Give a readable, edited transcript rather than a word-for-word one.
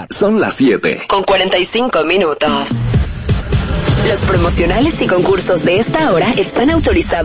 Son las 7:45. Los promocionales y concursos de esta hora están autorizados